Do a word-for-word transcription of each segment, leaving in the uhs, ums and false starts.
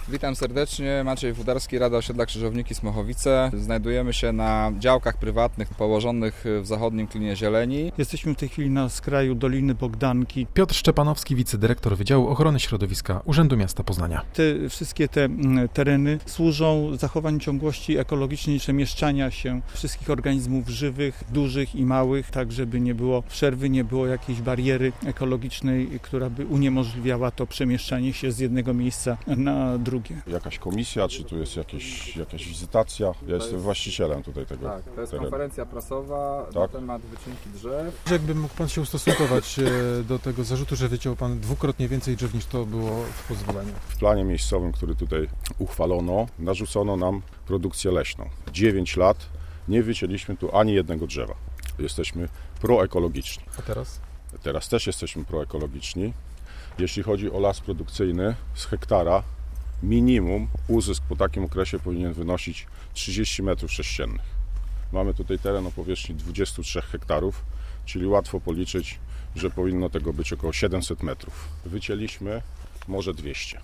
Witam serdecznie, Maciej Wudarski, Rada Osiedla Krzyżowniki Smochowice. Znajdujemy się na działkach prywatnych położonych w zachodnim klinie zieleni. Jesteśmy w tej chwili na skraju Doliny Bogdanki. Piotr Szczepanowski, wicedyrektor Wydziału Ochrony Środowiska Urzędu Miasta Poznania. Te wszystkie te tereny służą zachowaniu ciągłości ekologicznej przemieszczania się wszystkich organizmów żywych, dużych i małych, tak żeby nie było przerwy, nie było jakiejś bariery ekologicznej, która by uniemożliwiała to przemieszczanie się z jednego miejsca na drugie. Jakaś komisja, czy tu jest jakieś, jakaś wizytacja? Ja jestem właścicielem tutaj tego Tak, to jest terenu. Konferencja prasowa na Tak? temat wycinki drzew. Jakby mógł Pan się ustosunkować do tego zarzutu, że wyciął Pan dwukrotnie więcej drzew niż to było w pozwoleniu? W planie miejscowym, który tutaj uchwalono, narzucono nam produkcję leśną. dziewięć lat nie wycięliśmy tu ani jednego drzewa. Jesteśmy proekologiczni. A teraz? Teraz też jesteśmy proekologiczni. Jeśli chodzi o las produkcyjny, z hektara minimum uzysk po takim okresie powinien wynosić trzydzieści metrów sześciennych. Mamy tutaj teren o powierzchni dwadzieścia trzy hektarów, czyli łatwo policzyć, że powinno tego być około siedemset metrów. Wycięliśmy może dwieście.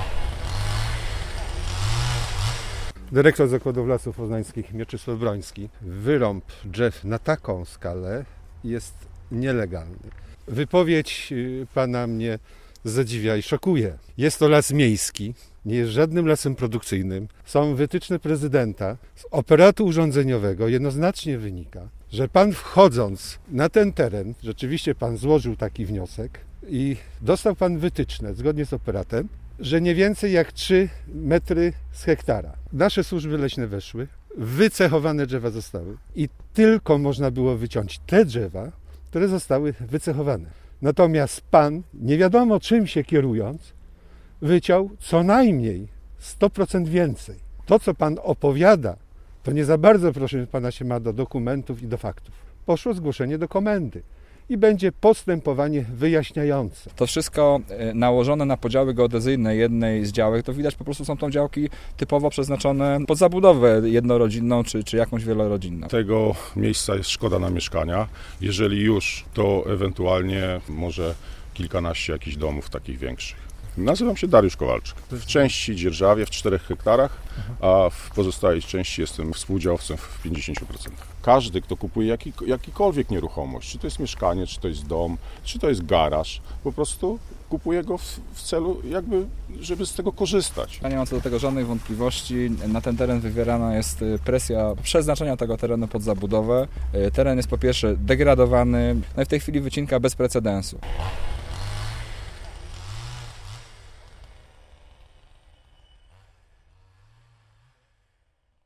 Dyrektor Zakładów Lasów Poznańskich Mieczysław Broński. Wyrąb drzew na taką skalę jest nielegalny. Wypowiedź pana mnie zadziwia i szokuje. Jest to las miejski, nie jest żadnym lasem produkcyjnym. Są wytyczne prezydenta. Z operatu urządzeniowego jednoznacznie wynika, że pan wchodząc na ten teren, rzeczywiście pan złożył taki wniosek i dostał pan wytyczne zgodnie z operatem, że nie więcej jak trzy metry z hektara. Nasze służby leśne weszły, wycechowane drzewa zostały i tylko można było wyciąć te drzewa, które zostały wycechowane. Natomiast pan, nie wiadomo czym się kierując, wyciął co najmniej sto procent więcej. To, co pan opowiada, to nie za bardzo, proszę pana, się ma do dokumentów i do faktów. Poszło zgłoszenie do komendy i będzie postępowanie wyjaśniające. To wszystko nałożone na podziały geodezyjne jednej z działek, to widać po prostu są to działki typowo przeznaczone pod zabudowę jednorodzinną czy, czy jakąś wielorodzinną. Tego miejsca jest szkoda na mieszkania. Jeżeli już, to ewentualnie może kilkanaście jakichś domów takich większych. Nazywam się Dariusz Kowalczyk. W części dzierżawię w czterech hektarach, a w pozostałej części jestem współdziałowcem w pięćdziesięciu procentach. Każdy, kto kupuje jaki, jakikolwiek nieruchomość, czy to jest mieszkanie, czy to jest dom, czy to jest garaż, po prostu kupuje go w, w celu jakby, żeby z tego korzystać. Ja nie mam co do tego żadnych wątpliwości. Na ten teren wywierana jest presja przeznaczenia tego terenu pod zabudowę. Teren jest po pierwsze degradowany, no i w tej chwili wycinka bez precedensu.